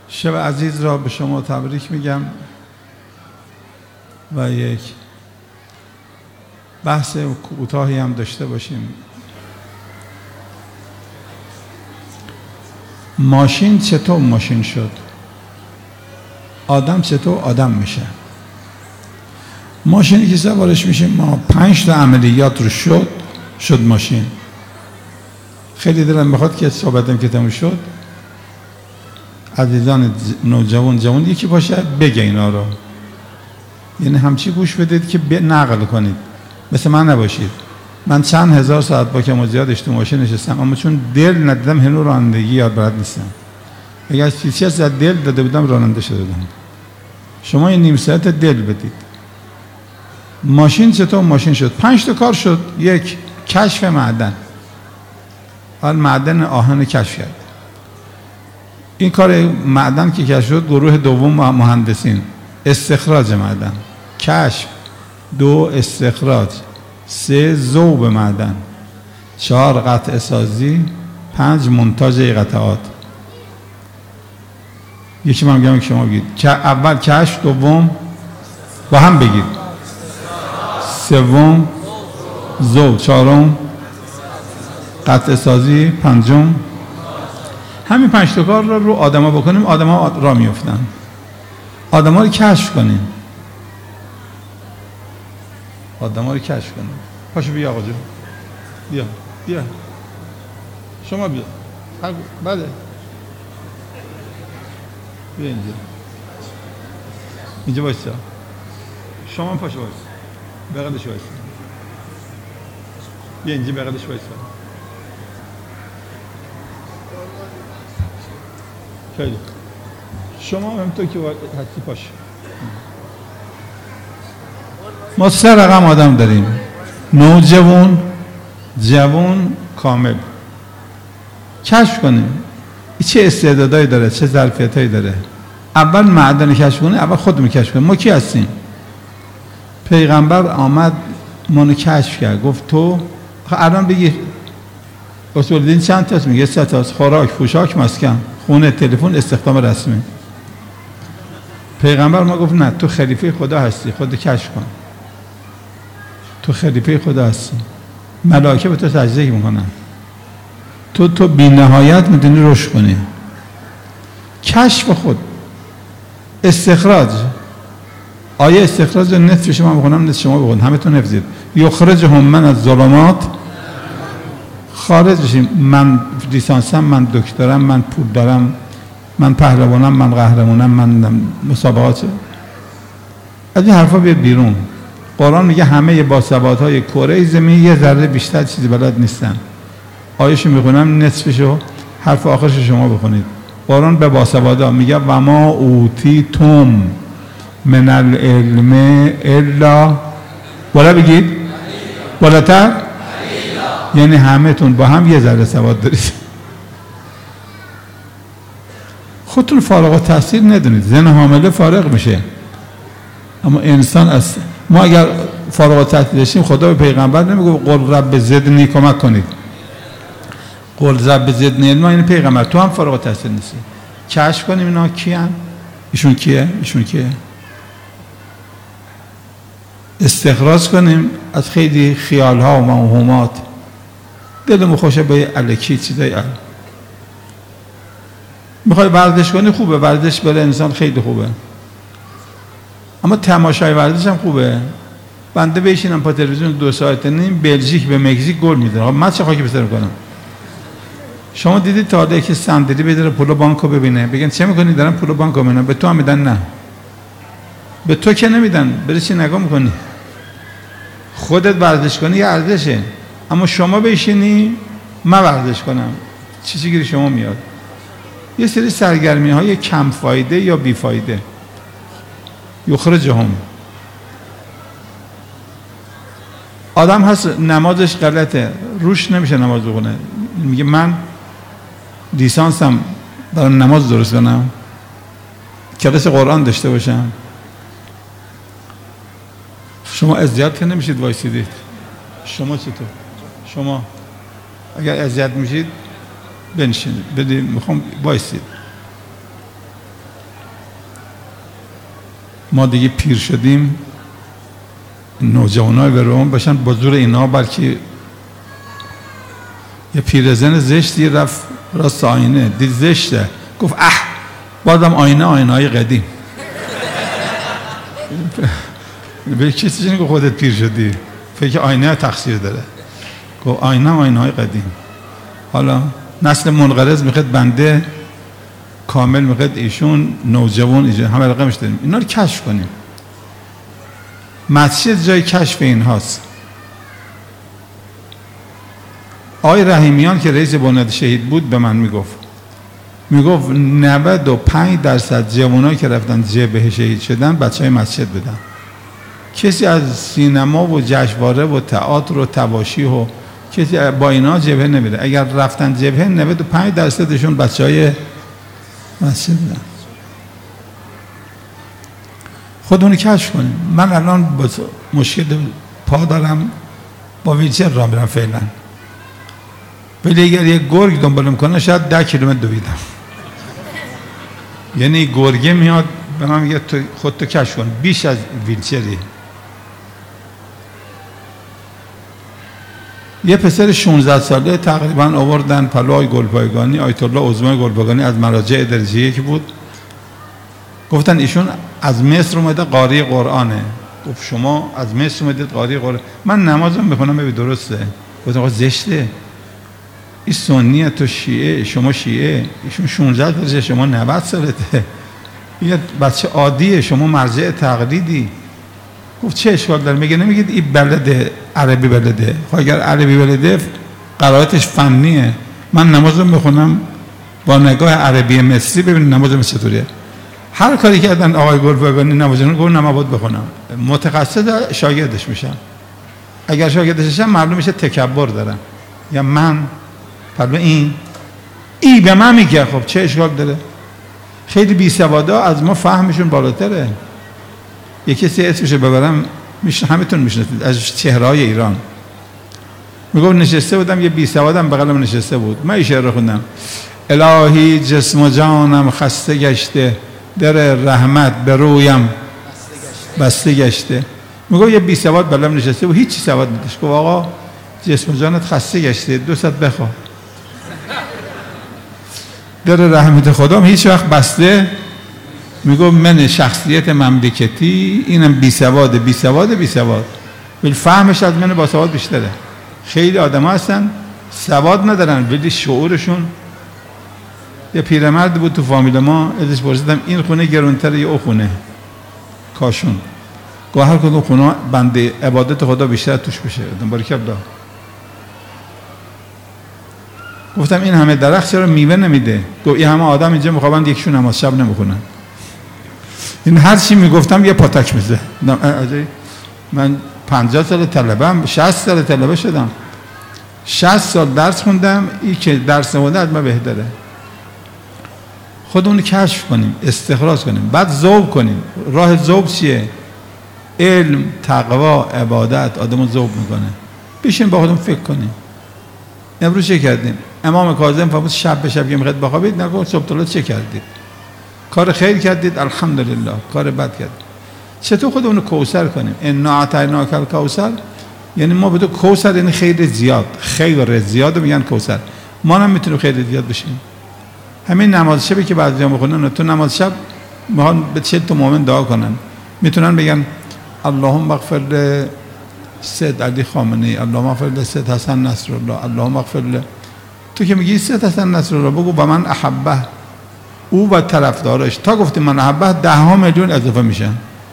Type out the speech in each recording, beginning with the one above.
شب عزیز را به شما تبریک میگم و یک بحث کوتاهی هم داشته باشیم. ماشین چطور ماشین شد؟ آدم چطور آدم میشه؟ ماشینی که سوارش میشیم ما 5 تا عملیات رو شد ماشین. خیلی دلم میخواد که صحبتم که تموم شد عزیزان نوجوان یکی باشه بگه اینا رو، یعنی همچی گوش بدید که نقل کنید، مثل من نباشید. من چند هزار ساعت با کم و زیادش تو ماشین نشستم، اما چون دل ندادم هنوز رانندگی یاد بلد نیستم. اگر از چیزی از دل داده بودم راننده شده بودم. شما این نیم ساعت دل بدید. ماشین چطور ماشین شد؟ 5 تا کار شد. یک، کشف معدن. حال معدن آهن کشف کرد. این کار معدن که کشف شد، گروه دوم مهندسین. استخراج معدن. کشف. 2 استخراج. 3 ذوب معدن. 4 قطع سازی. 5 منتاج قطعات. یکی من میگم که شما بگید. اول کشف، دوم با هم بگید. سوم ذوب، 4م قطع سازی، 5م. همین 5 تا کار رو آدما بکنیم، آدما راه میافتن. آدما رو کشف کنیم. آدما رو کشف کنیم. پاشو بیا آقا جون. بیا. شما بیا. بله. بیا اینجا وایسا. شما پاشو وایسا. بغلش وایسا. بیا اینجا بغلش وایسا. خیلی. شما همونطور که هستی پاش. ما 3 رقم آدم داریم: نوجوان، جوان، کامل. کشف کنیم چه استعدادایی داره، چه ظرفیتایی داره. اول معدن کشف کنیم، اول خودمون کشف کنیم. ما کی هستیم؟ پیغمبر آمد منو کشف کرد، گفت تو الان بگی اصول دین چند تاست؟ میگه 3 تاست: خوراک، پوشاک، مسکن، خونه، تلفن، استخدام رسمی. پیغمبر ما گفت نه، تو خلیفه خدا هستی، خود کشف کن. تو خلیفه خدا هستی، ملائکه به تو سجده میکنن، تو بی نهایت میتونی رشد کنی. کشف خود. استخراج. آیه استخراج نصف شما بخونم، نصف شما بخونم، همه تون حفظید. یخرجهم من از ظلمات، خارج بشیم. من لیسانسم، من دکترم، من پول دارم، من پهلوانم، من قهرمانم، من مسابقات. از این حرفا بیاد بیرون. قرآن میگه همه باسوادهای کره زمین یه ذره بیشتر چیزی بلد نیستن. آیه‌شو میخونم، نصفشو حرف آخرش شما بخونید. قرآن به باسوادا میگه و ما اوتیتم من العلم الا، بالا بگید، بالاتر، یعنی همه تون با هم یه ذره سواد دارید. خودتون فارغ التحصیل ندونید. زن حامله فارغ میشه، اما انسان از ما اگر فارغ التحصیل داشتیم، خدا به پیغمبر نمیگه قل رب زدنی کمک کنید. قل رب زدنی علما، این پیغمبر تو هم فارغ التحصیل نیستی. کشف کنیم اینا کیان، ایشون کیه، ایشون کیه. استخراج کنیم از خیلی خیال ها و موهومات. دلمون خوشه به الکی چیزای میخوای ورزش کنی، خوبه، ورزش برای انسان خیلی خوبه، اما تماشای ورزش هم خوبه. بنده بشینم پا تلویزیون 2 ساعت نیم بلژیک به مکزیک گل میزنه، من چه خاکی بسر کنم؟ شما دیدید تا حالا که صندلی بذاره پولو بانکو ببینه، بگن چه میکنی؟ دارن پولو بانکو میبینن. به تو هم میدن؟ نه، به تو که نمیدن. بری چی نگاه میکنی؟ خودت ورزش کنی یه ارزشه، اما شما بشینی من ورزش کنم، چیزی گیری شما میاد. یه سری سرگرمی های کم فایده یا بی فایده. یخرجهم. آدم هست نمازش غلطه، روش نمیشه نماز بخونه، میگه من لیسانسم برای نماز درست کنم، کلاس قرآن داشته باشم. شما اذیت که نمیشید وایسیدید. شما چطور؟ شما اگر اذیت میشید بنشینید، بدید، میخوام وایسید. ما دیگه پیر شدیم، نوجوانای برام باشن با زور اینا، بلکه یه پیرزن زشتی رفت راست آینه دید زشته، گفت بازم آینه های قدیم. به کسی چنین که خودت پیر شدی فکر آینه تقصیر داره، گفت آینه های قدیم. حالا نسل منقرض میخواد بنده کامل، میخواد ایشون نوجوان، ایشون همه رقمش داریم. اینا رو کشف کنیم. مسجد جای کشف این هاست. آقای رحیمیان که رئیس بنیاد شهید بود به من میگفت 95% جوانایی که رفتن جبهه شهید شدن بچهای مسجد بودن. کسی از سینما و جشنواره و تئاتر و تباشی و کسی با اینا جبهه نمیره. اگر رفتن جبهه 95%شون بچهای مسجد بودن. خودمون کشف کنیم. من الان با مشکل پا دارم، با ویلچر راه میرم فعلا، ولی اگر یک گرگ دنبالم کنه شاید 10 کیلومتر دویدم. یعنی گرگه میاد به من میگه تو خودتو کشف کن، بیش از ویلچری. یه پسر 16 ساله تقریبا آوردن پلوهای گلپایگانی، آیت الله عظمای گلپایگانی از مراجع درجه یک بود. گفتن ایشون از مصر اومده قاری قرآنه. گفت شما از مصر اومدید قاری قرآن؟ من نمازم میخونم ببین درسته. گفتم آقا زشته، این سنیه، تو شیعه، شما شیعه، ایشون 16 سالشه، شما 90 سالته، یه بچه عادیه، شما مرجع تقلیدی. گفت چه اشکال داره؟ میگه نمیگید این بلده عربی بلده؟ خب اگر عربی بلده قرائتش فنیه. من نمازم میخونم با نگاه عربی مصری، ببینید نمازم چطوریه. هر کاری کردن آقای گلپایگانی نمازشون گفت نماز بخونم. متخصص شاگردش میشم. اگر شاگردش بشم معلوم میشه تکبر دارم، یا من پلو این به من میگه. خب چه اشکال داره؟ خیلی بی سوادا از ما فهمشون بالاتره. یکی کسی اسمشو ببرم همتون میشناسید، از چهره‌های ایران. میگم نشسته بودم، یه بی سوادم بغلم نشسته بود، من این شعر رو خوندم: الهی جسم و جانم خسته گشته، در رحمت به رویم بسته گشته. میگم یه بی سواد بغلم نشسته بود، هیچ سواد نداشت. گفت آقا جسم و جانت خسته گشته، 200 بخوا. در رحمت خدا هیچ وقت بسته. میگم من شخصیت مملکتی اینم بی سواد، ولی فهمش از من با سواد بیشتره. خیلی آدم ها هستن سواد ندارن ولی شعورشون. یه پیرمرد بود تو فامیل ما، ازش پرسیدم این خونه گرونتره یا او خونه؟ کاشون. گفت هر کدوم خونه بنده عبادت خدا بیشتر توش بشه. بارک الله. گفتم این همه درخت چرا میوه نمیده؟ گفت این همه آدم اینجا میخوابند یکشون نماز شب نمیخونن. این هر چی میگفتم یه پاتک میزه. من 50 سال طلبم، 60 سال طلبه شدم، 60 سال درس خوندم، این که درس نخونده از من بهتره. خودمون کشف کنیم، استخراج کنیم، بعد ذوق کنیم. راه ذوق چیه؟ علم، تقوا، عبادت آدمو ذوق میکنه. بشین با خودمون فکر کنیم. امروز چه کردیم؟ امام کاظم فرمود شب به شب که میخواد بخوابید نگو صبح تا چه کردید؟ کار خیر کردید الحمدلله، کار بد کردید. چطور خودمون کوثر کنیم؟ انا اعطیناک الکوثر، یعنی ما به تو کوثر، یعنی خیر زیاد، خیر زیاد رو میگن کوثر. ما هم میتونیم خیر زیاد بشیم. همین نماز شبی که بعضیا میخونن، تو نماز شب میخوان به 40 تا مؤمن دعا کنن، میتونن بگن اللهم اغفر لسید علی خامنه‌ای، اللهم اغفر لسید حسن نصرالله، اللهم اغفر ل. تو که میگی سید حسن نصرالله بگو با من احبه، او و طرفدارش. تا گفتی من احبه 10 میلیون اضافه میشن.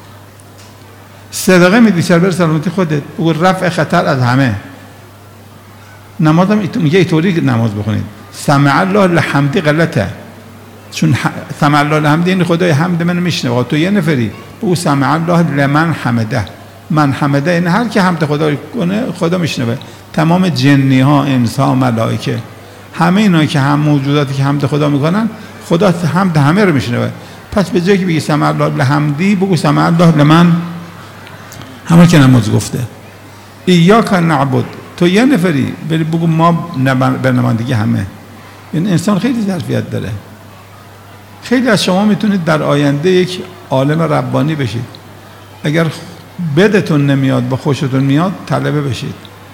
صدقه میدی سربر سلامتی خودت، بگو رفع خطر از همه. نمازم میگه اینطوری نماز بخونید: سمع الله لحمدی غلطه، چون سمع الله لحمدی یعنی خدای حمد من میشنوه. تو یه نفری بگو سمع الله لمن حمده، من حمده یعنی هر کی حمد خدا کنه خدا میشنوه. تمام جنی ها، انس ها، ملائکه، همه اینا که هم موجوداتی که حمد خدا میکنن، خدا حمد همه رو میشنوه. پس به جایی که بگی سمع الله لحمدی بگو سمع الله لمن، همه که نماز گفته. ایاک نعبد، تو یه نفری ولی بگو ما به نمایندگی همه. این انسان خیلی ظرفیت داره. خیلی از شما میتونید در آینده یک عالم ربانی بشید. اگر بدتون نمیاد با خوشتون میاد طلبه بشید.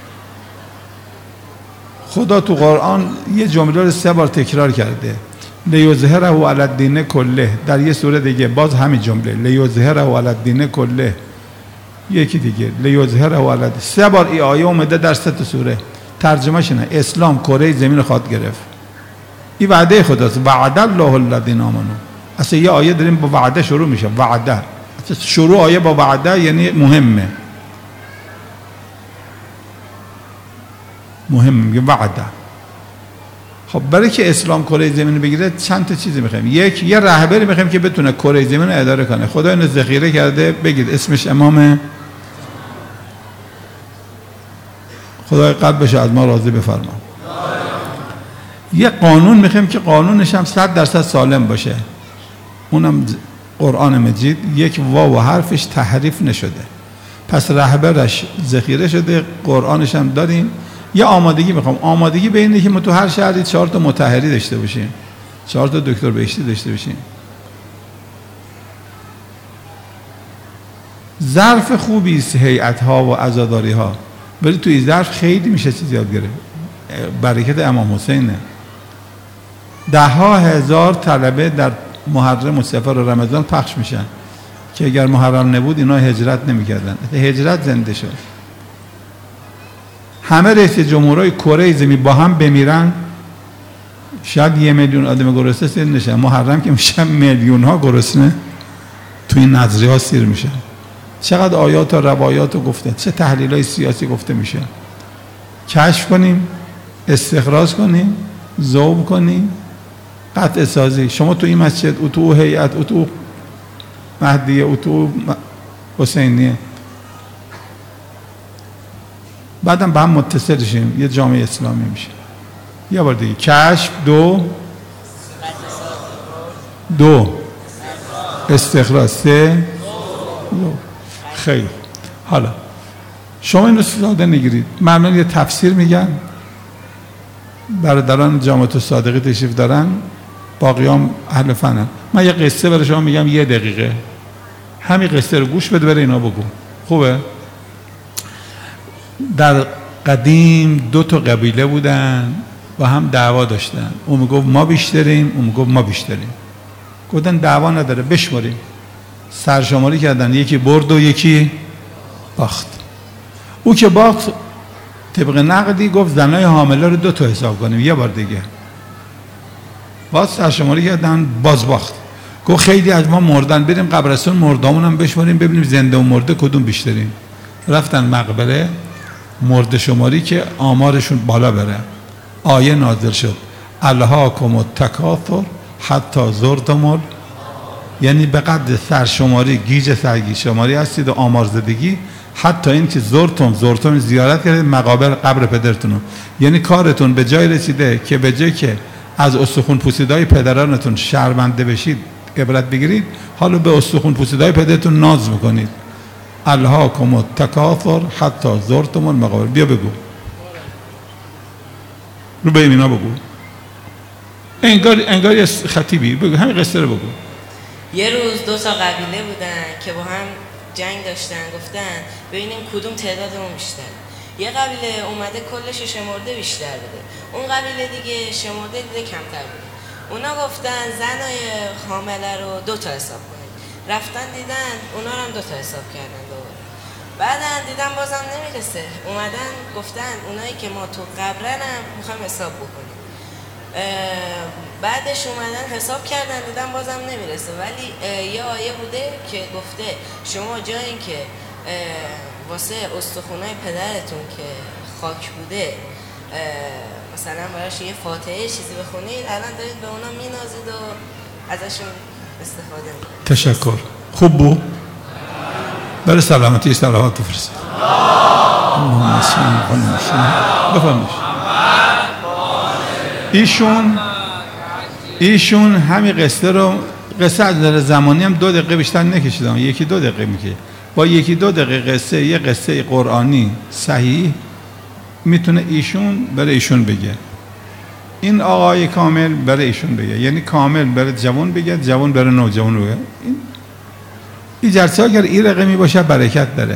خدا تو قرآن یه جمله رو 3 بار تکرار کرده، لیظهره علی الدین کله. در یه سوره دیگه باز همین جمله، لیظهره علی الدین کله. یکی دیگه لیظهره علی الدین. 3 بار این آیه اومده در 3 سوره. ترجمهش اینه اسلام کره زمین رو خواهد گرفت. این وعده خداست، وعد الله الذین آمنوا. اصلا یه آیه داریم با وعده شروع میشه، وعده. شروع آیه با وعده یعنی مهمه، میگه وعده. خب برای که اسلام کره زمین بگیره چند تا چیزی میخوایم. یه رهبری میخوایم که بتونه کره زمین رو اداره کنه. خدا اینو ذخیره کرده، بگید اسمش امام. خدای قلبش از ما راضی بفرما. یه قانون میخوایم که قانونش هم 100% سالم باشه، اونم قرآن مجید. یک واو و حرفش تحریف نشده، پس رهبرش ذخیره شده، قرآنش هم داریم. یه آمادگی میخوام. آمادگی به اینه که ما تو هر شهری 4 تا مطهری داشته باشیم، 4 تا دکتر بهشتی داشته باشیم. ظرف خوبی است هیئت ها و عزاداری ها، ولی تو این ظرف خیلی میشه چیز یاد گرفت. برکت امام حسینه. 10,000 طلبه در محرم و صفر و رمضان پخش میشن که اگر محرم نبود اینا هجرت نمیکردن. هجرت زنده شد. همه رئیس جمهورای کره زمین با هم بمیرن، شاید 1 میلیون آدم گرسنه سیر نشن. محرم که میشن میلیون ها گرسنه تو این نظریه ها سیر میشن. چقدر آیات و روایات گفته، چه تحلیل های سیاسی گفته میشه. کشف کنیم، استخراج کنیم، ذوب کنیم، قطع سازی. شما تو این مسجد اتو هیئت، اتو مهدیه، اتو حسینیه، بعدم با هم متصل شیم، یه جامعه اسلامی میشه. یه بار دیگه کشف، 2 استخراج، 3 خیلی. حالا شما اینو ساده نگیرید. من یه تفسیر میگم، برادران جامعه صادقی تشریف دارن، باقیام اهل فنن. من یه قصه برای شما میگم 1 دقیقه، همین قصه رو گوش بده، برای اینا بگو. خوبه؟ در قدیم 2 تا قبیله بودن و هم دعوا داشتن. اون میگفت ما بیشتریم، اون میگفت ما بیشتریم. گفتن دعوا نداره، بشماریم. سرشماری کردن، یکی برد و یکی باخت. او که باخت طبق نقدی گفت زنای حامله رو 2 تا حساب کنیم. یه بار دیگه باز سرشماری کردن، باز باخت. گفت خیلی از ما مردن، بریم قبرستون مردامون هم بشماریم ببینیم زنده و مرده کدوم بیشتریم. رفتن مقبره، مرده شماری که آمارشون بالا بره. آیه نازل شد، الهاکم التکاثر حتی زرتم، یعنی به قدر سرشماری، گیج سرگی شماری هستید و آمار زدگی، حتی این که زرتم زیارت کردید مقابر قبر پدرتون. یعنی کارتون به جای رسیده که به جای که از استخون پوسیدهای پدرانتون شرمنده بشید، عبرت بگیرید، حالا به استخون پوسیدهای پدرتون ناز میکنید. الهاکم التکاثر حتی زرتم المقابر. بیا بگو، رو به اینا بگو، انگار یه خطیبی. بگو همین قصه رو بگو. یه روز 2 تا قبیله بودن که با هم جنگ داشتن، گفتن ببینیم کدوم تعدادمون بیشتر. یه قبیله اومده کلش شمرده بیشتر بوده، اون قبیله دیگه شمرده دیده کمتر بوده. اونا گفتن زنای حامله رو 2 تا حساب کنید. رفتن دیدن اونا رو هم 2 تا حساب کردن دوباره. بعدن دیدن بازم نمیرسه، اومدن گفتن اونایی که ما تو قبرن هم میخوایم حساب بکنیم. بعدش اومدن حساب کردن دیدن بازم نمیرسه، ولی یه آیه بوده که گفته شما جایی که واسه استخونای پدرتون که خاک بوده مثلا براش یه فاتحه چیزی بخونید، الان دارید به اونا مینازید و ازشون استفاده میکنید. تشکر. خوب بود؟ برای سلامتی صلوات بفرست. بفرمایید. ایشون همین قصه از نظر زمانی هم 2 دقیقه بیشتر نکشیدم، 1-2 دقیقه میکشه. با 1-2 دقیقه قصه، یه قصه قرآنی صحیح میتونه ایشون برای ایشون بگه، این آقای کامل برای ایشون بگه، یعنی کامل برای جوان بگه، جوان برای نوجوان بگه. این این جلسه اگر این رقمی باشه برکت داره.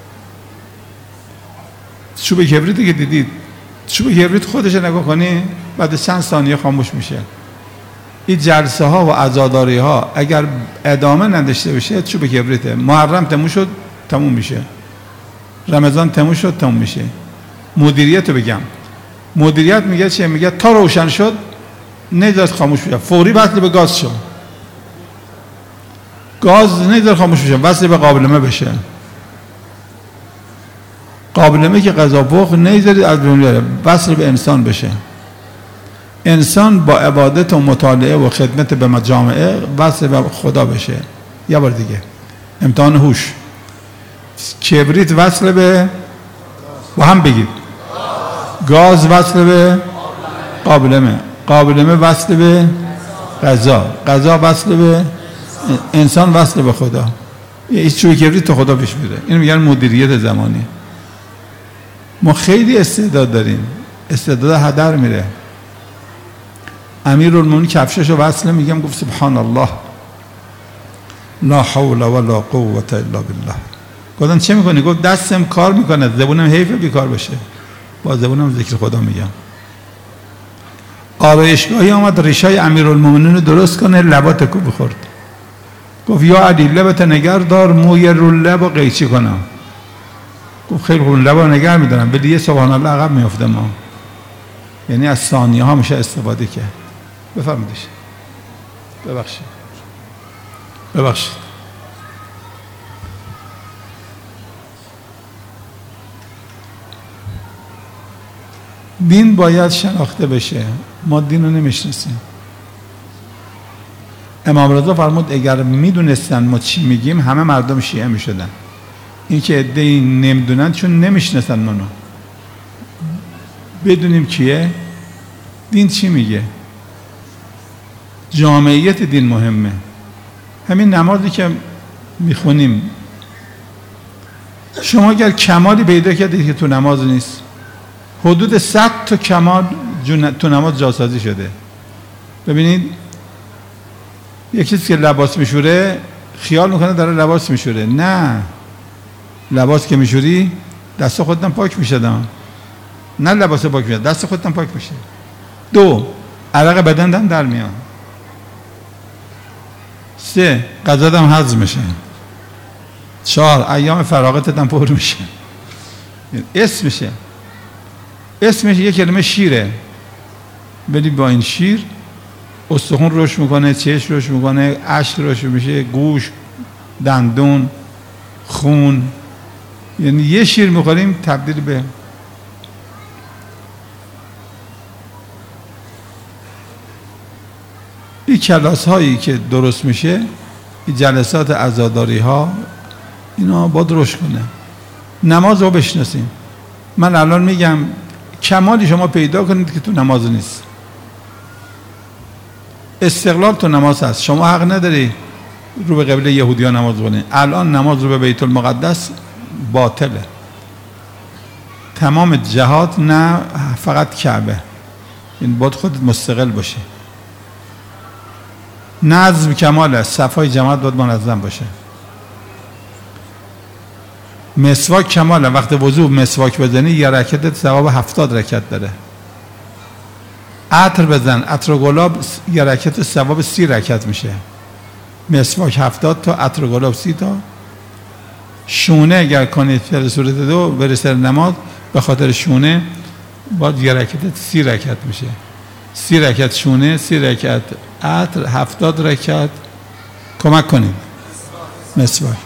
چوب کبریتی که دیدید، چوب کبریت خودش نگاه کنی بعد چند ثانیه خاموش میشه. این جلسه ها و عزاداری ها اگر ادامه نداشته بشه چوب کبریته. محرم تموم شد تموم میشه، رمضان تموم شد تموم میشه. مدیریت رو بگم، مدیریت میگه چیه؟ میگه تا روشن شد نذار خاموش بشه، فوری وصل به گاز شو، گاز نذار خاموش بشه، وصل به قابلمه بشه، قابلمه که غذا پخت نذارید از بین بره، وصل به انسان بشه. انسان با عبادت و مطالعه و خدمت به جامعه وصل به خدا بشه. یه بار دیگه امتحان هوش. کبریت وصل به، با هم بگید، گاز وصل به قابلمه، قابلمه وصل به غذا، غذا وصل به انسان، وصل به خدا. این چوب کبریت تو خدا پیش میره. اینو میگن مدیریت زمانی. ما خیلی استعداد داریم، استعداد هدر میره. امیرالمومنین کفششو وصله، میگم گفت سبحان الله لا حول ولا قوة الا بالله. گفتن چه میکنی؟ گفت دستم کار میکنه، زبونم حیفه بیکار بشه، با زبونم ذکر خدا میگم. آرایشگاهی آمد ریشای امیرالمومنین رو درست کنه، لبات کو بخورد. گفت یا علی لبت نگر دار، موی رو لب و قیچی کنم. گفت خیلی خوب، لب رو نگر میدارم ولی یه سبحان الله عقب میافته ما. یعنی از ثانیه ها میشه استفاده کرد. بفرمایید. ببخشید. دین باید شناخته بشه. ما دین رو نمیشناسیم. امام رضا فرمود اگر میدونستن ما چی میگیم همه مردم شیعه میشدن. این که عده‌ای نمیدونن چون نمیشناسن منو. بدونیم کیه، دین چی میگه. جامعیت دین مهمه. همین نمازی که میخونیم، شما اگر کمالی پیدا کردید که تو نماز نیست، حدود 100 تا کمال تو نماز جاسازی شده. ببینید یک کسی که لباس میشوره خیال میکنه داره لباس میشوره. نه، لباس که میشوری دست خودتم پاک میشه، نه لباس پاک میشه، دست خودتم پاک میشه. 2 عرق بدنم در میاد. 3 غذاتم هضم میشه. 4 ایام فراغتتم پر میشه. اسمش یک کلمه شیره، ولی با این شیر استخون رشد میکنه، چشم رشد میکنه، اشک رشد میشه، گوش، دندون، خون. یعنی یه شیر میخوریم تبدیل به این کلاس هایی که درست میشه، این جلسات عزاداری ها، اینا باید رشد کنه. نماز رو بشناسیم. من الان میگم کمالی شما پیدا کنید که تو نماز نیست. استقلال تو نماز هست. شما حق نداری رو به قبله یهودی‌ها نماز بخونید. الان نماز رو به بیت المقدس باطله. تمام جهات، نه فقط کعبه. این باید خودت مستقل باشه. نظم کمال است. صفای جماعت باید منظم باشه. مسواک کماله. وقت وضو مسواک بزنی یه رکعت ثواب 70 رکعت داره. عطر بزن، عطر و گلاب یه رکعت ثواب 30 رکعت میشه. مسواک 70 تا، عطر و گلاب 30 تا. شونه اگر کنید در صورت 2 برسه نماز، به خاطر شونه باید یه رکعت 30 رکعت میشه. 30 رکعت شونه، 30 رکعت عطر، 70 رکعت کمک کنید مسواک.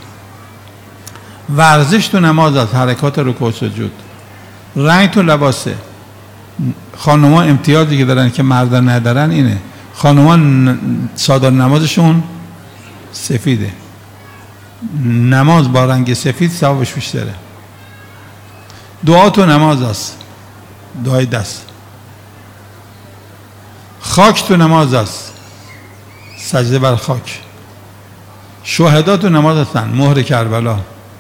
ورزش تو نماز است، حرکات رکوع و سجود. رنگ تو لباسه. خانوما امتیازی که دارن که مردان ندارن اینه، خانوما چادر نمازشون سفیده. نماز با رنگ سفید ثوابش بیشتره. دعا تو نماز است، دعای دست. خاک تو نماز است، سجده بر خاک. شهدا تو نماز هستن، مهر کربلا.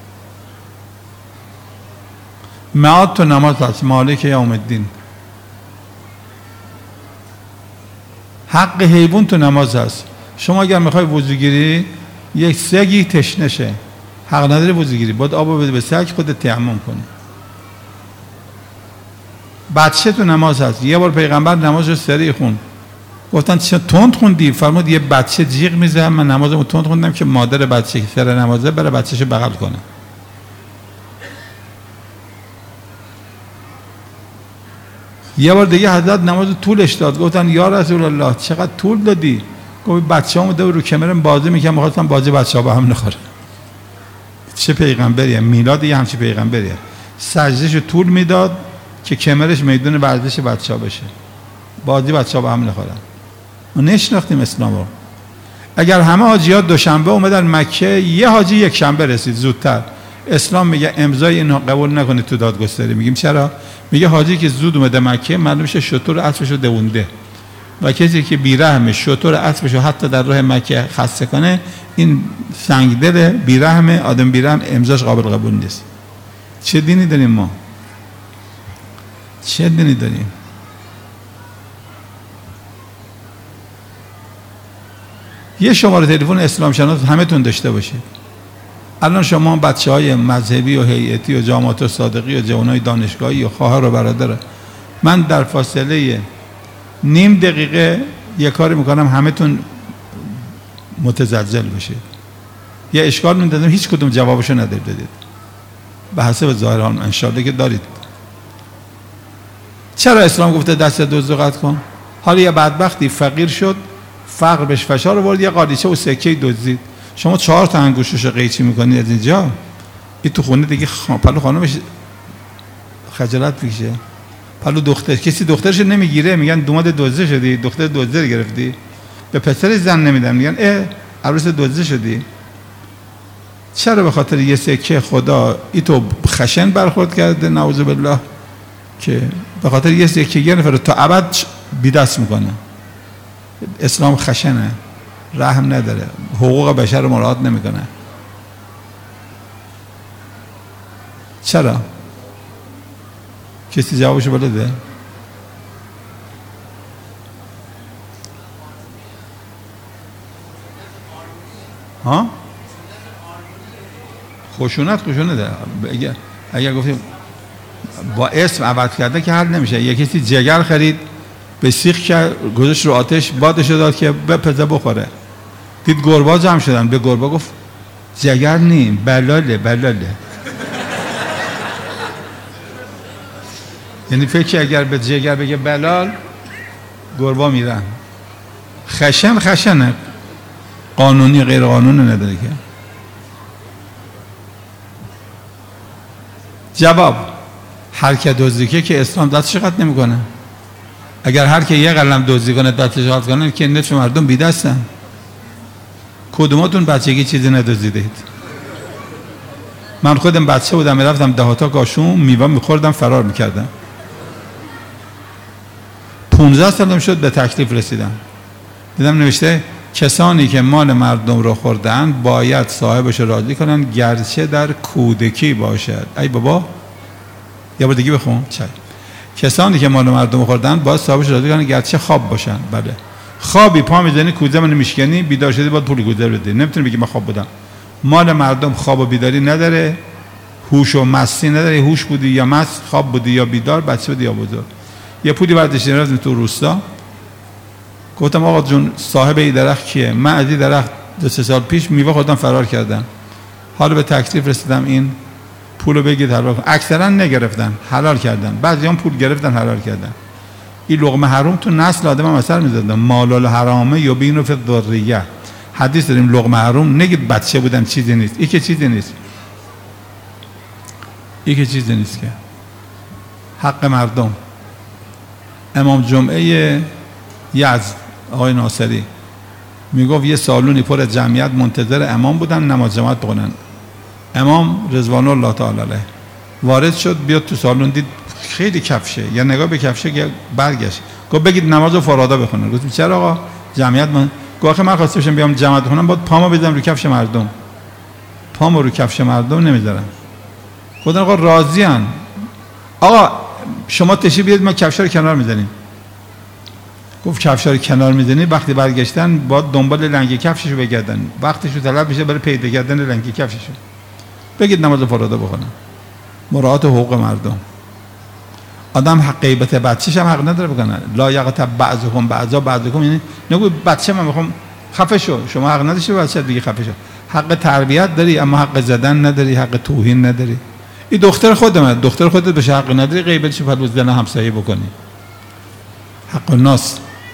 معاد تو نماز است، مالک یوم الدین. حق حیوان تو نماز است. شما اگر میخوای وضو گیری یک سگی تشنشه، حق نداره وضوگیری، باید آب بده به سگ، خودت تیمم کنی. بچه تو نماز هست، یه بار پیغمبر نماز رو سریع خون، گفتن چه تند خوندی؟ فرمود یه بچه جیغ میزه، من نمازمو تند خوندم که مادر بچه که سر نمازه بره بچه‌شو بغل کنه. یه بار دیگه حضرت نماز طولش داد، گفتن یا رسول الله چقدر طول دادی؟ گفت بچه‌ها اومده رو کمرم بازی میکنم، می‌خواستم بازی بچه‌ها به هم نخوره. چه پیغمبریه؟ میلاد یه همچین پیغمبریه. سجدهشو طول میداد که کمرش میدون ورزش بچه‌ها بشه، بازی بچه‌ها به هم نخورن. ما نشناختیم اسلام رو. اگر همه حاجیات دوشنبه اومدن مکه، یه حاجی یک شنبه رسید زودتر، اسلام میگه امضای اینو قبول نکنید تو دادگستری. میگیم چرا؟ میگه حاجی که زود اومده مکه معلوم شه شطور اسبشو دوونده، و کسی که بیرحمه شطور اسبشو حتی در راه مکه خسته کنه، این سنگدل بیرحمه، آدم بیرحم، امضاش قابل قبول نیست. چه دینی داریم ما؟ چه دینی داریم؟ یه شماره تلفن اسلام شناس همه‌تون داشته باشید. الان شما بچه‌های مذهبی و هیئتی و جامعات صادقی و جوانای دانشگاهی و خواهر و برادر، من در فاصله نیم دقیقه یه کاری میکنم همه‌تون متزلزل بشید. یه اشکال میندازم هیچ کدوم جوابشو ندید به حسب ظاهر حال، انشالله که دارید. چرا اسلام گفته دست دزد قطع کن؟ حالا یه بدبختی فقیر شد، فقر بهش فشار آورد، یه قالیچه و سکه دزدید، شما 4 تا انگشتشو قیچی میکنید از اینجا، این تو خونه دیگه پلو خانمش خجالت بکشه. پلو دختر، کسی دخترش نمیگیره، میگن دوماد دزده شدی، دختر دزده گرفتی. به پسر زن نمیدن، میگن عروس دزده شدی. چرا؟ به خاطر یه سکه خدا ای تو خشن برخورد کرده، نعوذ بالله، که به خاطر یه سکه یه نفر تا ابد بی دست میکنه. اسلام خشنه، رحم نداره، حقوق بشر رو مراعات نمیکنه. چرا؟ کسی جوابشو بلده؟ ها؟ خشونت اگر گفتیم با اسم عوض کرده که حل نمیشه. یکی کسی جگر خرید، به سیخ کرد، گذاشت رو آتش، بادش داد که بپزه بخوره، دید گربا جمع شدن، به گربا گفت جگر نیم، بلاله. یعنی فکر اگر به جگر بگه بلال، گربا میرن. خشنه، قانونی غیر قانونی نداره که. جواب: هر که دزدی که اسلام دستش قطع نمیکنه. اگر هر که یه قلم دزدی کنه دستش قطع کنه که نصف مردم بی دستن. کدوماتون بچگی چیزی ندزدیدید؟ من خودم بچه بودم میرفتم دهاتا کاشون میوه میخوردم فرار میکردم. 15 سالم شد به تکلیف رسیدم، دیدم نوشته کسانی که مال مردم رو خوردن باید صاحبش رو راضی کنن گرچه در کودکی باشد. ای بابا، یه بار دیگه بخون. کسانی که مال مردم خوردن باید صاحبش رو راضی کنن گرچه خواب باشن. بله، خوابی پا میزنی کوزه منو میشکنی، بیدار شدی باید پول کوزه بدی. نمیتونی بگی من خواب بودم. مال مردم خواب و بیداری نداره، هوش و مستی نداره. هوش بودی یا مست، خواب بودی یا بیدار، بچه بودی یا بزرگ. یه پولی برداشتیم رفتیم تو روستا، گفتم آقا جون صاحب این درخت کیه؟ من از این درخت 2-3 سال پیش میوه خوردم فرار کردم، حالا به تکلیف رسیدم این پولو بگید حلال کن. اکثرا نگرفتن، حلال کردن. بعضیام پول گرفتن حلال کردن. این لقمه حرام تو نسل آدم هم اثر می‌ذاره. مال الحرام یبین فی الذریه. حدیث داریم لقمه حرام، نگید بچه بودم چیزی نیست. این که چیزی نیست، که حق مردم. امام جمعه یزد آقای ناصری میگفت یه سالونی پر جمعیت منتظر امام بودن نماز جماعت بخونن. امام رضوان الله تعالی علیه وارد شد، بیاد تو سالون، دید خیلی کفشه، یا نگاه به کفشه که برگشت، گفت بگید نماز رو فرادا بخونن. گفت چرا آقا؟ جمعیت من. گفت آخه من خواسته باشم بیام جماعت بخونم باید پامو بزنم رو کفش مردم. پامو رو کفش مردم نمیذارم. گفتن آقا راضیان. آقا شما تشریف بیارید ما کفشا رو کنار میزنیم. گفت کفشا رو کنار میزنی وقتی برگشتن با دنبال لنگ کفششو بگردن، وقتشو طلب میشه برای پیدا کردن لنگ کفششو. بگید نماز فرادا بخونن. مراعات حقوق مردم. آدم حق غیبت بچه‌ش هم حق نداره بکنه. لا یغتب بعضکم بعضکم، یعنی نگو بچه من میخوام خفه شو، شما حق نداشتی بچه‌ت بگی خفه شو. حق تربیت داری اما حق زدن نداری، حق توهین نداری. این دختر خودمه، دختر خودت بشه حق نداری غیبتش پلو زدن همسایه بکنی. حق الناس.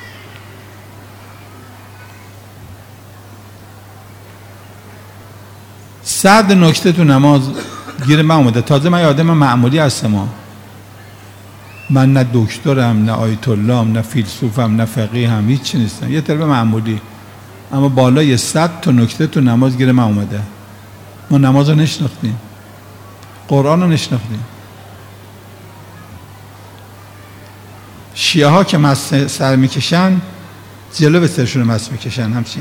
صد نکته تو نماز گیر من اومده. تازه من آدم معمولی هستم، من نه دکترم نه آیت اللهم نه فیلسوفم نه فقیه هم، هیچ چی نیستم، یه طالب معمولی، اما بالای 100 تا نکته تو نماز گیر من اومده. ما نماز رو نشناختیم، قرآن رو نشناختیم. شیعه ها که مس سر میکشن جلو به سرشون مس میکشن، همچین.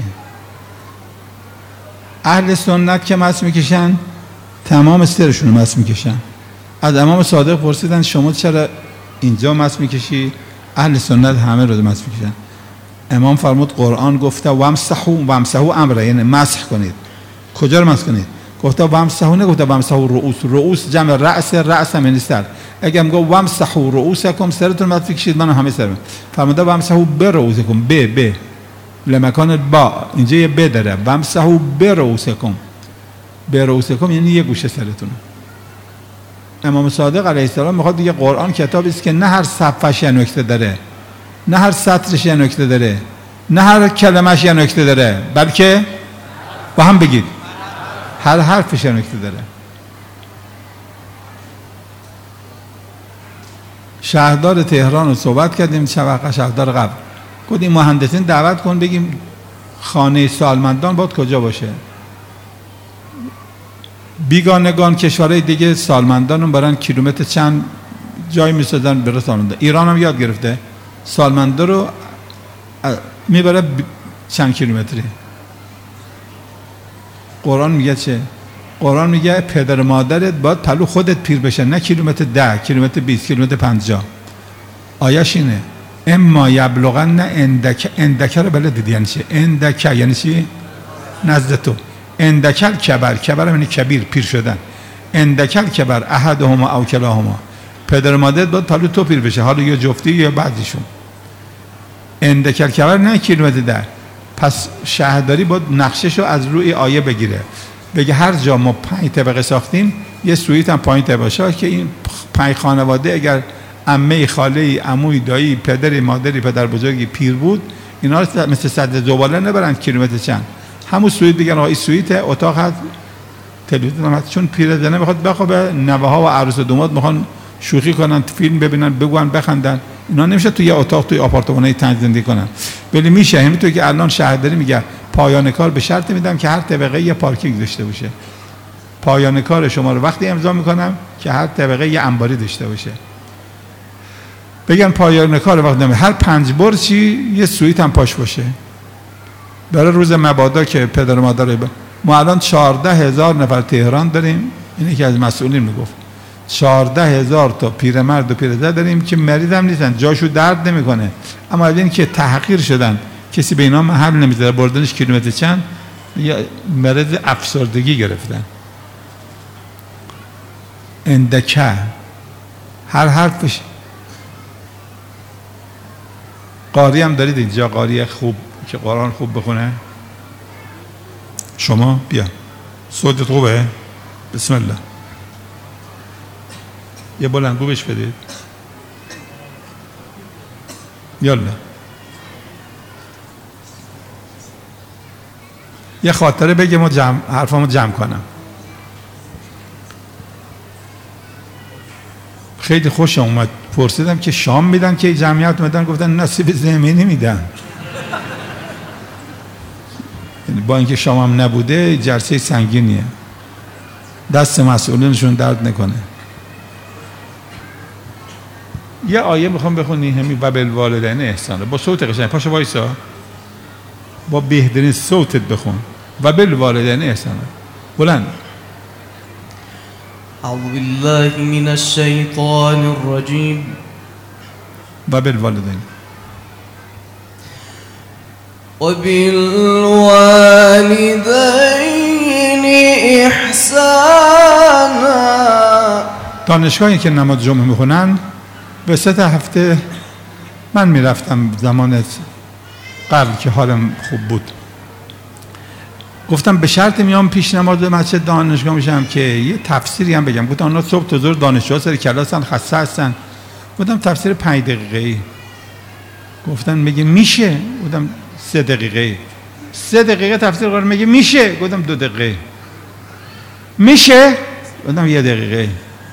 اهل سنت که مس میکشن تمام سرشون مس میکشن. از امام صادق پرسیدن شما چرا اینجا مس میکشی؟ اهل سنت همه رو مس میکشن. امام فرمود قرآن گفته وامسحوا امره، یعنی مسح کنید. کجا رو مسح کنید؟ گفته وامسحوا، نگفته وامسحوا رؤوس. رؤوس جمع رأس هم یعنی سر. اگه میگه وامسحوا رؤوسکم سرتون مس کشید، من همه سرم. فرموده وامسحوا برؤوسکم، ب لمکان با، اینجا یه ب داره. وامسحوا برؤوسکم یعنی یه گوشه سرتون. امام صادق علیه السلام میخواد دیگه قرآن کتابی است که نه هر صفحش یه نکته داره، نه هر سطرش یه نکته داره، نه هر کلمش یه نکته داره، بلکه با هم بگید هر حرفش یه نکته داره. شهردار تهران رو صحبت کردیم چه وقت، شهردار قبل گفتیم مهندسین دعوت کن بگیم خانه سالمندان باید کجا باشه. بیگانگان کشورهای دیگه سالمندان برن کیلومتر چند جای میسازن برای سالمندان. ایران هم یاد گرفته سالمندان رو میبره چند کیلومتری. قرآن میگه چه؟ قرآن میگه پدر مادرت باید پلو خودت پیر بشه، نه کیلومتر 10 کیلومتر 20 کیلومتر 50. آیش اینه اما یبلغن اندک رو بلد یعنی چی؟ اندک یعنی چی؟ نزد تو. اندکل کبر یعنی کبیر، پیر شدن. اندکل کبر احدهما او کلاهما، پدر مادر باید پلو تو پیر بشه، حالا یا جفتی یا بعضیشون. اندکل کبر نه کیلومتر 10. پس شهرداری باید نقششو از روی آیه بگیره، بگه هر جا ما 5 طبقه ساختیم یه سویت هم 5 طبقه باشه که این 5 خانواده اگر عمه، خاله، عموی، دایی، پدری، مادری، پدر بزرگی پیر بود، اینا رو مثل سد زباله نبرن کیلومتر چند، همون سویت بگن آقا این سویت اتاق هست تلویزیون هست. چون پیرزنه میخواد بخوابه، نوه‌ها و عروس و داماد میخوان شوخی کنن، فیلم ببینن، بگن، بخندن، اینا نمیشه توی یه اتاق توی آپارتمانای تنگ زندگی کنن. ولی میشه. همینطور که الان شهرداری میگه پایان کار به شرط میدم که هر طبقه یه پارکینگ داشته باشه. پایان کار شما رو وقتی امضا میکنم که هر طبقه یه انباری داشته باشه. بگن پایان کار وقت نمیدم هر 5 برجی یه سویت هم پاش باشه. برای روز مبادا که پدر مادر ما الان 14,000 نفر تهران داریم، اینی که از مسئولین میگفت 14,000 تا پیرمرد و پیرزن داریم که مریض هم نیستن، جاشو درد نمیکنه، اما از این که تحقیر شدن کسی به اینا محل نمیذاره، بردنش کیلومتر چند، یا مرض افسردگی گرفتن. اندکه هر حرفش. قاری هم دارید اینجا، قاری خوب که قرآن خوب بخونه؟ شما بیا صوتت خوبه؟ بسم الله. یه بلندگو بهش بدید. یالا یه خاطره بگم و حرفامو جمع کنم. خیلی خوش اومد. پرسیدم که شام میدن که جمعیت اومدن، گفتن نصیب زمینی میدن. با اینکه شام هم نبوده جلسه سنگینیه، دست مسئولینشون درد نکنه. یه آیه میخوام بخونی همین و بالوالدین احسانا، با صوت قشنگ، پاشو وایسا با بهترین صوتت بخون. و بالوالدین احسانا بلند. اعوذ بالله من الشیطان الرجیم. و بالوالدین وبالوالدین احسانا. دانشگاهی که نماز جمعه میخونن به 3 هفته من میرفتم زمان قبل که حالم خوب بود، گفتم به شرط میام پیش نماز مسجد دانشگاه میشم که یه تفسیری هم بگم. گفتم اونا صبح تا ظهر دانشجوها سر کلاسن خسته هستن. گفتم تفسیر 5 دقیقه‌ای. گفتن میگه میشه. گفتم 3 دقیقه. 3 دقیقه تفسیر قرآن میگه میشه. گفتم 2 دقیقه. میشه. گفتم 1 دقیقه.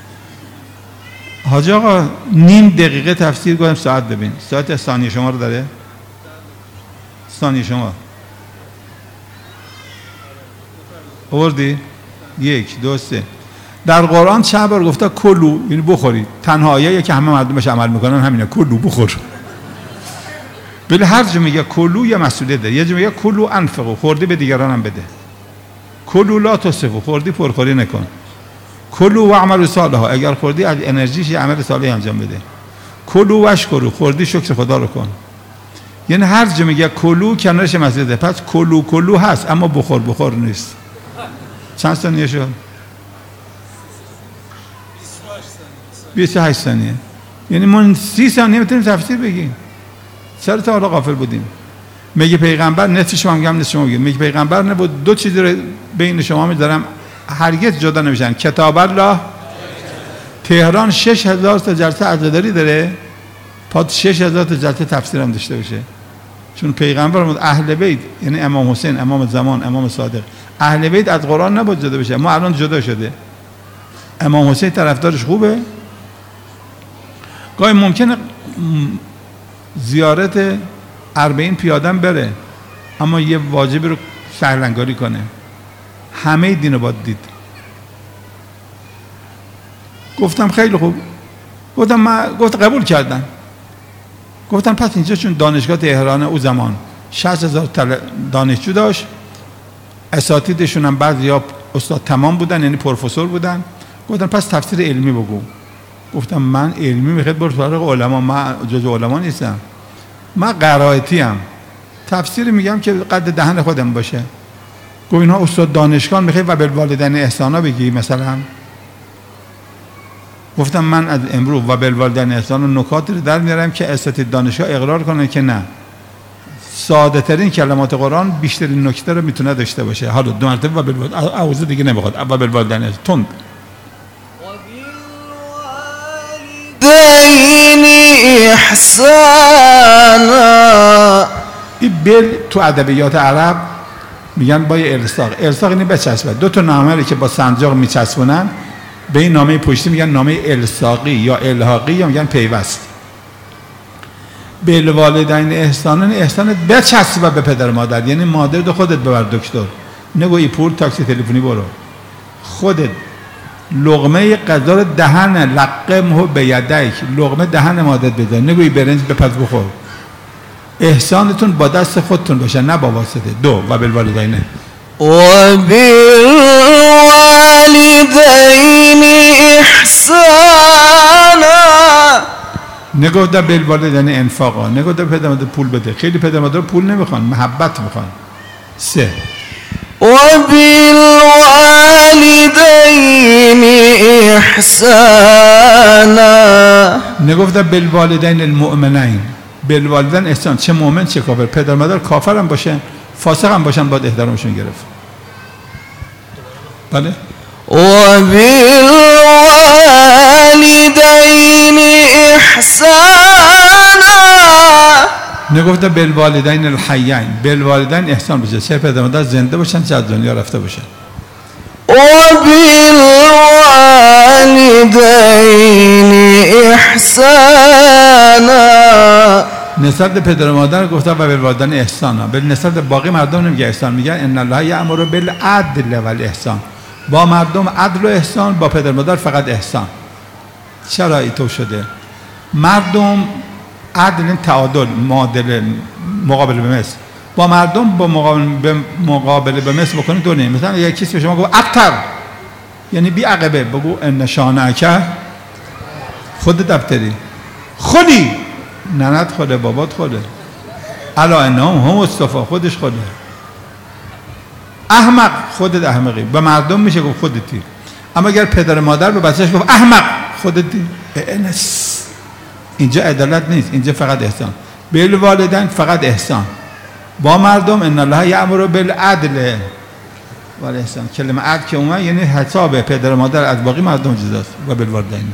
حاج آقا نیم دقیقه تفسیر. گفتم ساعت ببین، ساعت ثانیه شما رو داره؟ ثانیه شما آوردی؟ 1 2 3. در قرآن چند بار گفته کلو، یعنی بخورید. تنها آیه که همه مردمش عمل میکنن همینه، کلو بخور. ولی هر جا میگه کلو یا مسئولیت داره. یه جا میگه کلو انفقو، خوردی به دیگران هم بده. کلو لا تصفو، خوردی پرخوری نکن. کلو و عمل صالحا، اگر خوردی از انرژیش عمل صالح انجام بده. کلو و اشکرو، خوردی شکر خدا رو کن. یعنی هر جا میگه کلو کنارش مسئولیت. پس کلو هست اما بخور نیست. چند ثانیه شد؟ 28 ثانیه. یعنی ما 30 ثانیه میتونیم تفسیر بگیم. چرا تا حالا غافل بودیم؟ میگه پیغمبر، نصف شما میگم نصف شما میگم، میگه پیغمبر نبود 2 چیزی رو بین شما میذارم هرگز جدا نمیشن. کتاب الله، تهران 6000 تا جلسه عزاداری داره، پاد 6000 تا جلسه تفسیر هم داشته باشه. چون پیغمبر بود اهل بیت، یعنی امام حسین، امام زمان، امام صادق، اهل بیت از قرآن نبود جدا بشه. ما الان جدا شده. امام حسین طرفدارش خوبه. گاهی ممکنه زیارت 40 پیادم بره اما یه واجبی رو سهلنگاری کنه. همه دین رو باید دید. گفتم خیلی خوب. گفتم قبول کردن. گفتم پس اینجا چون دانشگاه تهران او زمان 60,000 دانشجو داشت، اساتیدشون هم بعضیا استاد تمام بودن، یعنی پروفسور بودن. گفتم پس تفسیر علمی بگو. گفتم من علمی میخواد برو سراغ علما، من جزو علما نیستم، من قرائتی ام. تفسیر میگم که قد دهن خودم باشه. گفت اینها استاد دانشگاه میخواد و بالوالدین احسانا بگی مثلا. گفتم من از امروز و بالوالدین احسان نکات رو در میارم که اساتید دانشگاه اقرار کنن که نه، ساده ترین کلمات قرآن بیشترین نکته رو میتونه داشته باشه. حالا 2 مرتبه و بالوالدین اعوذ دیگه نمیخواد، و بالوالدین تند. وبالوالدین احسانا. این بل تو ادبیات عرب میگن با الصاق. الصاق یعنی بچسبه. 2 تا نامه رو که با سنجاق میچسبونن به این نامه پشتی میگن نامه الصاقی یا الحاقی یا میگن پیوست. بالوالدین احسانا، احسانت بچسبه به پدر مادر، یعنی مادر دو خودت ببر دکتر، نگویی پول تاکسی تلفنی برو، خودت لقمه غذا رو دهن لقمه به یدیک، لقمه دهن مادرت بزن، نگویی برنج بپز بخور. احسانتون با دست خودتون باشه نه با واسطه. 2 و بالوالدین وبالوالدین احسانا. نگفته بالوالدین انفاقا، نگفته پدر مادر پول بده. خیلی پدر مادر پول نمیخوان، محبت میخوان. 3 وبالوالدین احسانا. نگفته بالوالدین المؤمنین، بالوالدین احسان، چه مؤمن چه کافر. پدر مادر کافر هم باشن فاسق هم باشن باید احترامشون گرفت. بله. وبالوالدین احسانا. نگفته بالوالدین الحیین، بالوالدین احسان بشه، چه پدر مادر زنده باشن چه از دنیا رفته باشن. وبالوالدین احسانا. نسبت پدر و مادر گفته و بالوالدین احسانا. به نسبت باقی مردم نمیگه احسان، میگه ان الله یأمر بالعدل والاحسان. با مردم عدل و احسان، با پدر مادر فقط احسان. چرا اینطور شده؟ مردم عدل تعادل، معادله، مقابله به مثل. با مردم با مقابله به مثل بکنید دو نیم. مثلا یک کسی به شما گفت ابتر، یعنی بی عقبه، بگو ان شانک، خود دفتری خودی، ننت خوده، بابات خوده. الا انهم هم الصفا، خودش خوده. احمق، خودت احمقی. به مردم میشه گفت خودتی، اما اگر پدر مادر به بچهش گفت احمق، خودتی. اینجا عدالت نیست، اینجا فقط احسان. بالوالدین فقط احسان. با مردم ان الله یأمر بالعدل و الاحسان. کلمه عدل که اومد یعنی حساب پدر مادر از باقی مردم جداست. و بالوالدین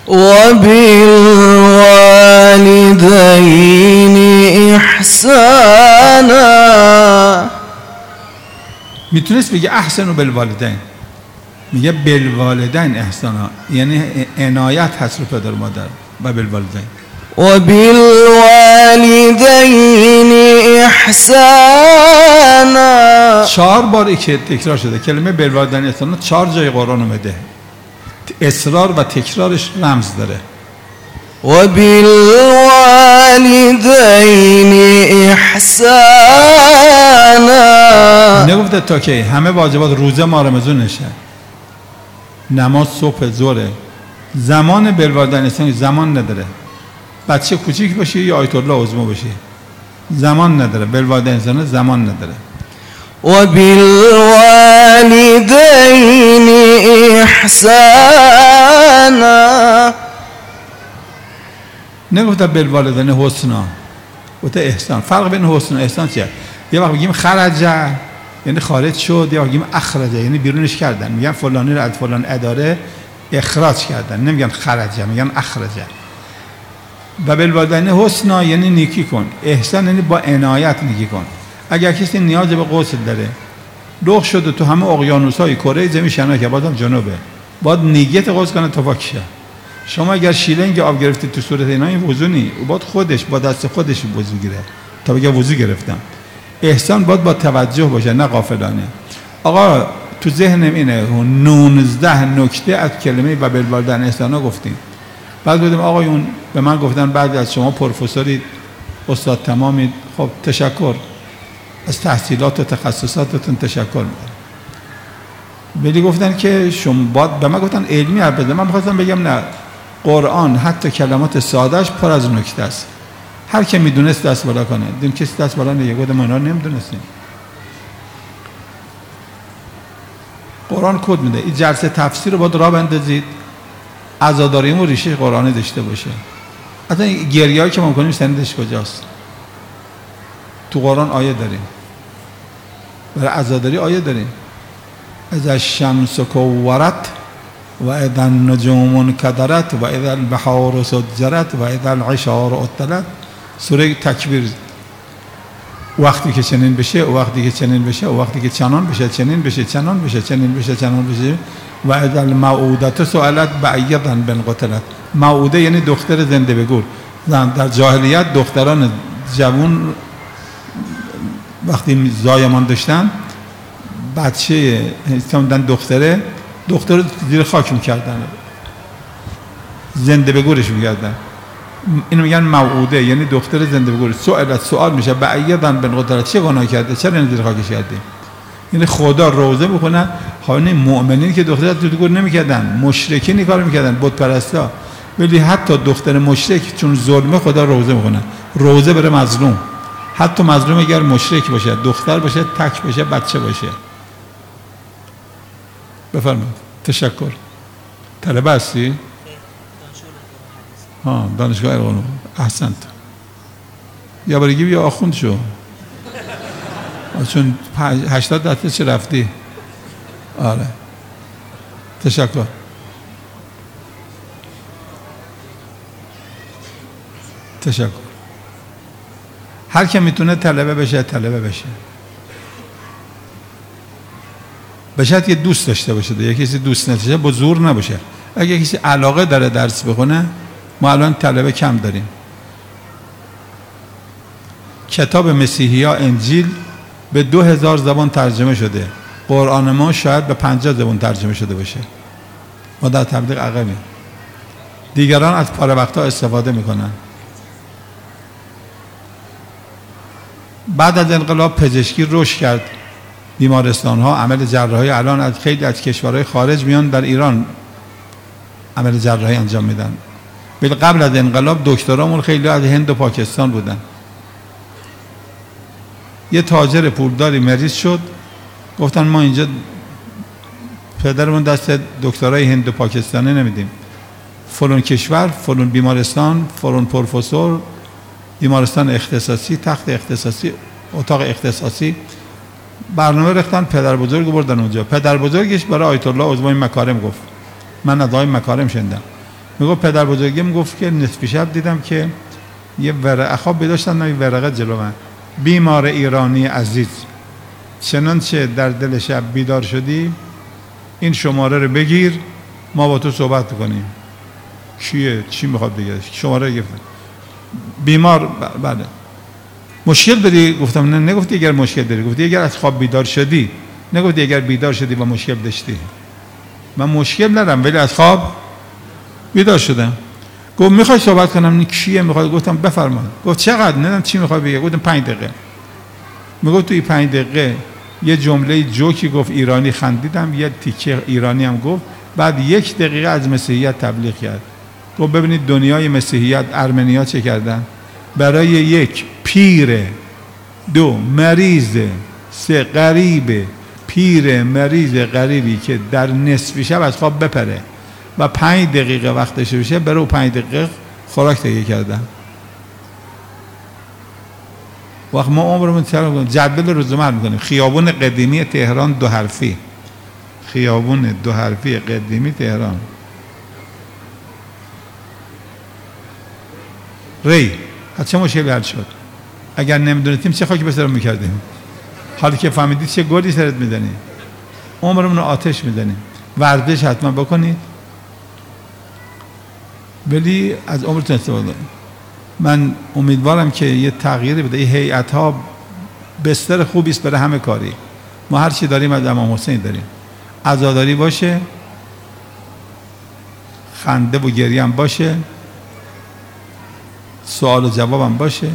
احسانا. میتونست بگه احسن و بالوالدین، میگه بالوالدین احسانا، یعنی عنایت هست رو پدر مادر. و بالوالدین احسانا. 4 بار که تکرار شده کلمه بالوالدین احسانا، 4 جای قرآن اومده. اصرار و تکرارش رمز داره. وبالوالدین احسانا. نگفته تا که همه واجبات روزه ماه رمضان نشه، نماز صبح ظهر. زمان بالوالدین احسان زمان نداره. بچه کوچیک باشه یا آیت الله عظما باشه زمان نداره. بالوالدین احسان زمان نداره. وبالوالدین احسانا. نگفته بالوالدین حسنا، گفته احسان. فرق بین حسن و احسان چیه؟ یه وقت بگیم خرجه یعنی خارج شد، یا بگیم اخرجه یعنی بیرونش کردن. میگن فلانی رو از فلان اداره اخراج کردن، نمیگن خرجه، میگن اخرجه. و بالوالدین حسنا یعنی نیکی کن. احسان یعنی با عنایت نیکی کن. اگر کسی نیاز به غسل داره، لغ شده تو همه اقیانوس‌های کره زمین شنا که بازم جنوبه، باید نیت غسل کنه تا پاک شه. شما اگر شیلنگ آب گرفتید تو صورت اینا، این وضو نی، او باید خودش با دست خودش وضو گیره تا بگه وضو گرفتم. احسان باید با توجه باشه، نه غافلانه. آقا تو ذهنم اینه 19 نکته از کلمه و بالوالدین احسانا گفتیم. بعد گفتم آقایون به من گفتن بعد از شما پروفسورید، استاد تمامید، خب تشکر از تحصیلات و تخصصاتتون تشکر میکنم. ولی گفتن که شما باید، به من گفتن علمی حرف بزن. من می‌خواستم بگم نه، قرآن حتی کلمات سادهش پر از نکته است. هر کی میدونست دست بالا کنه. دیدیم کسی دست بالا نمیگه، گفتم ما اینا نمیدونستیم. قرآن کد میده. این جلسه تفسیر رو باید راه بندازید، عزاداریمون و ریشه قرآنی داشته باشه. اصلا گریه‌ای که ما می‌کنیم سندش کجاست؟ تو قرآن آیه داریم، برای عزاداری آیه داریم. اذا الشمس کورت و اذا النجوم انکدرت و اذا البحار سجرت و اذا العشار عطلت. سوره تکویر. وقتی که چنین بشه، وقتی که چنین بشه، وقتی که چنان بشه، چنین بشه، چنان بشه، چنین بشه، چنان بشه. و اذا الموءودة سئلت بأی ذنب قتلت. موعوده یعنی دختر زنده به گور. در جاهلیت دختران جوان وقتی زایمان داشتن، بچه استوندن دختر زیر خاک میکردن، زنده به گورش میکردن. اینو میگن موعوده یعنی دختر زنده به گور. سوال میشه بأی ذنب قتلت، چه گناه کرده، چرا زیر خاکش کردیم؟ یعنی خدا روزه میکنن. حالا مؤمنین که دختر زیر گور نمیکردن، مشرکین این کارو میکردن، بت پرستا. ولی حتی دختر مشرک چون ظلمه خدا روزه میکنه. روزه بره مظلوم، حتی مظلوم اگر مشرک باشه، دختر باشه، تک باشه، بچه باشه. بفرمایید. تشکر. طلبه هستی؟ دانشگاه ارغوان. احسنت. یا برگی یا آخوند شو، چون 80% چه رفتی. آره تشکر. تشکر. هر که میتونه طلبه بشه طلبه بشه. بشاید یه دوست داشته باشه. یه کسی دوست نداشته با زور نباشه. اگه کسی علاقه داره درس بخونه، ما الان طلبه کم داریم. کتاب مسیحیا انجیل به 2000 زبان ترجمه شده. قرآن ما شاید به 50 زبان ترجمه شده باشه. ما در تبلیغ عقبیم. دیگران از پاره وقتا استفاده میکنن. بعد از انقلاب پزشکی رشد کرد. بیمارستان ها، عمل جراحی الان از خیلی از کشورهای خارج میان در ایران عمل جراحی انجام میدن. ولی قبل از انقلاب دکترامون خیلی از هند و پاکستان بودن. یه تاجر پولداری مریض شد، گفتن ما اینجا پدرمون دست دکترای هند و پاکستانی نمیدیم، فلان کشور، فلان بیمارستان، فلان پروفسور، بیمارستان اختصاصی، تخت اختصاصی، اتاق اختصاصی، برنامه ریختن. پدر بزرگ بردن اونجا. پدر بزرگش برای آیت الله عظمای مکارم گفت، من از آقای مکارم شنیدم، میگفت پدر بزرگم گفت که نصف شب دیدم که یه ورقه خواب بداشتن، یه ورقه جلو من، بیمار ایرانی عزیز، چنانچه در دل شب بیدار شدی این شماره رو بگیر ما با تو صحبت کنیم. کیه؟ چی میخواد بگه؟ شماره گرفتن. بیمار بله. مشکل داری؟ گفتم نه. نگفتی اگر مشکل داری، گفتی اگر از خواب بیدار شدی، نگفتی اگر بیدار شدی و مشکل داشتی. من مشکل ندارم ولی از خواب بیدار شدم. گفت میخوای صحبت کنم؟ کیه میخواد؟ گفتم بفرمایید. گفت چقدر؟ نمیدونم چی میخواد بگه. گفتم 5 دقیقه. میگفت توی 5 دقیقه یه جمله جوکی گفت، ایرانی خندیدم، یه تیکه ایرانی هم گفت، بعد 1 دقیقه از مسیحیت تبلیغ کرد. گفت ببینید دنیای مسیحیت ارمنیا چه کردن؟ برای 1 پیر، 2 مریض، 3 غریبه، پیر مریض غریبی که در نصف شب از خواب بپره و 5 دقیقه وقتش بشه برای 5 دقیقه خوراک تهیه کردن. وقت ما عمرمون جدول روزمره میکنیم. خیابون قدیمی تهران 2 حرفی، خیابون 2 حرفی قدیمی تهران، ری چه مشکلی حل شد؟ اگر نمیدونستیم چه خاکی به سرمون میکردیم؟ حالا که فهمیدید چه گلی سرت میزنی؟ عمرمون رو آتش میزنیم. ورزش حتما بکنید ولی از عمرتون استفاده کنید. من امیدوارم که یه تغییری بده. این هیئت ها بستر خوبی است برای همه کاری. ما هر چی داریم از امام حسین داریم. عزاداری باشه، خنده و گریه هم باشه، سوال و جواب هم باشه.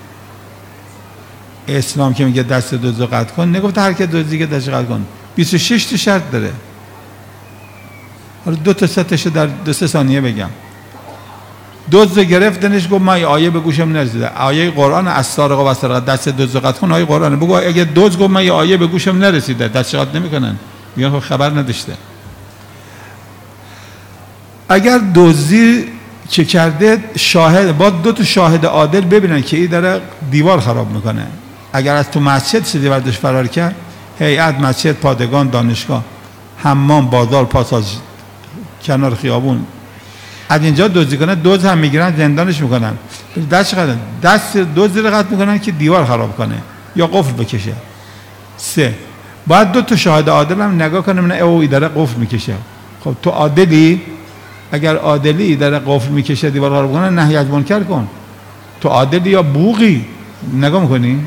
اسلام که میگه دست دزد قطع کن، نگفته هر کی دزدی که دست قطع کن. 26 تا شرط داره. حالا 2 تا 3 تاشو در 2-3 ثانیه بگم. دزد گرفتنش، گفت من آیه به گوشم نرسیده. آیه قرآن السارق و السارقه، دست دزد قطع کن، آیه قرآن. بگو اگه دزد گفت من آیه به گوشم نرسیده، دست قطع نمیکنن، میگن خبر نداشته. اگر دزدی که کرده شاهد، با 2 تا شاهد عادل ببینن که این داره دیوار خراب میکنه. اگر از تو مسجد چیزی برداشت فرار کرد، هیئت مسجد، پادگان، دانشگاه، حمام، بازار، پاساژ، کنار خیابون از اینجا دزدی کنه، دزد هم میگیرن زندانش میکنن. دست دزدی رو قطع میکنن که دیوار خراب کنه یا قفل بکشه. 3 باید 2 تا شاهد عادل هم نگاه کنه نه او داره قفل میکشه. خب تو عادلی؟ اگر عادلی داره قفل میکشه دیوار خراب کنه، نهی از منکر کن. تو عادلی یا بوقی؟ نگاه میکنی؟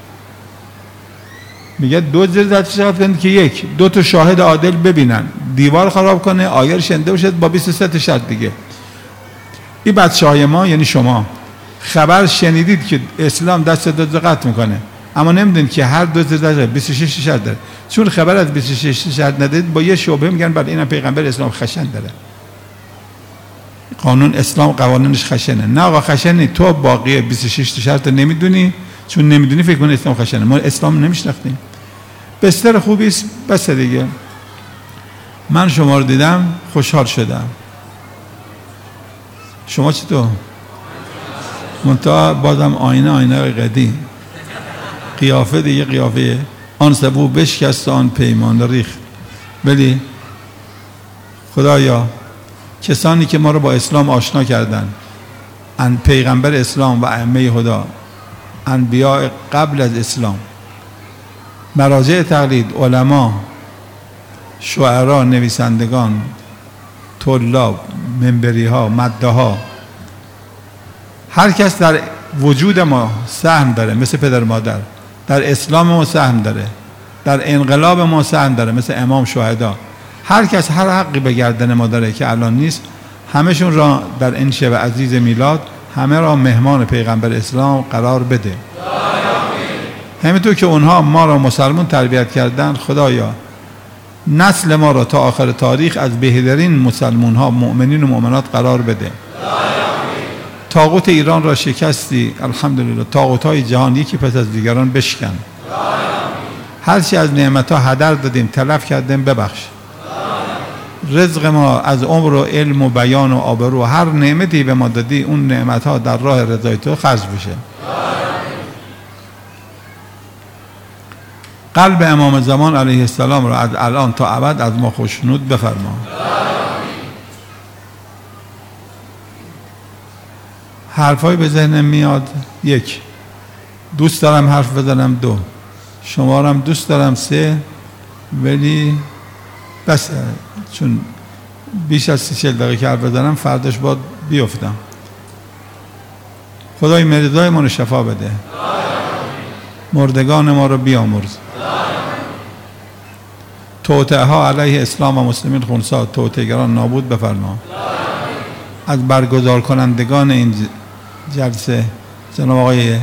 میگه دزد دستش قطع کنید که 1 2 تا شاهد عادل ببینن دیوار خراب کنه، آیه رو شنیده باشد با 23 تا شرط دیگه. این بچه‌های ما یعنی شما خبر شنیدید که اسلام دست دزد قطع میکنه، اما نمیدونید که هر دزد دست 26 شرط داره. چون خبر از 26 شرط ندید با یه شبهه میگن بعد اینم پیغمبر اسلام خشن داره. قانون اسلام قوانینش خشنه. نه آقا خشنی، تو باقی 26 تا شرط نمیدونی، چون نمیدونی فکر کن اسلام خشنه. ما اسلام نمیشناختیم. بستر خوبی است بس دیگه. من شما رو دیدم خوشحال شدم. شما چطور؟ منتها بازم آینه قدیم، قیافه دیگه قیافه آن سبو بشکست آن پیمان ریخت. ولی خدایا کسانی که ما رو با اسلام آشنا کردن، ان پیغمبر اسلام و ائمه خدا، انبیاء قبل از اسلام، مراجع تقلید، علما، شعرا، نویسندگان، طلاب، منبری ها، مده ها، هر کس در وجود ما سهم داره مثل پدر مادر، در اسلام ما سهم داره، در انقلاب ما سهم داره مثل امام شهدا. هر کس هر حقی به گردن ما داره که الان نیست. همشون را در این شب عزیز میلاد همه را مهمان پیغمبر اسلام قرار بده. همینطور که اونها ما را مسلمان تربیت کردن، خدایا نسل ما را تا آخر تاریخ از بهترین مسلمان ها، مؤمنین و مؤمنات قرار بده. طاغوت ایران را شکستی، الحمدلله. طاغوت های جهان یکی پس از دیگران بشکن. هر چی از نعمت‌ها هدر دادیم تلف کردیم ببخش. رزق ما از عمر و علم و بیان و آبرو و هر نعمتی به ما دادی اون نعمت‌ها در راه رضای تو خرج بشه. قلب امام زمان علیه السلام را از الان تا ابد از ما خوشنود بفرما. حرفای به ذهنم میاد: 1 دوست دارم حرف بزنم، 2 شما رو هم دوست دارم، 3 ولی بس چون بیش از 30-40 دقیقه که حرف بزنم فرداش باید بیفتم. خدای مریضای ما رو شفا بده، مردگان ما رو بیامرز، توطئه ها علیه اسلام و مسلمین خونسا، توطئه‌گران نابود بفرما. از برگزار کنندگان این جلسه جناب آقای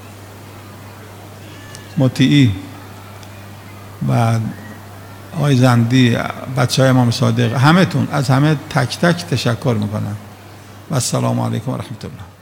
مطیعی و آقای زندی، بچه های امام صادق، همه تون، از همه تک تک تشکر میکنم و السلام علیکم و رحمت الله.